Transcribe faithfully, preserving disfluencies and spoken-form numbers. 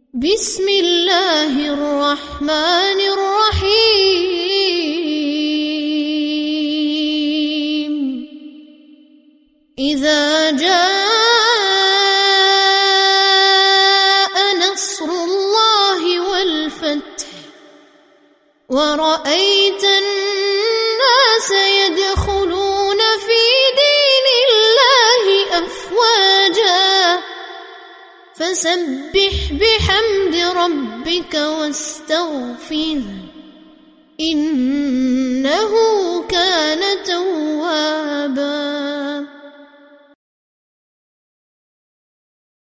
بسم الله الرحمن الرحيم إذا جاء نصر الله والفتح ورأيت الناس يدخلون في دين الله أفواجا فسبح بحمد ربك واستغفره إنه كان توابا.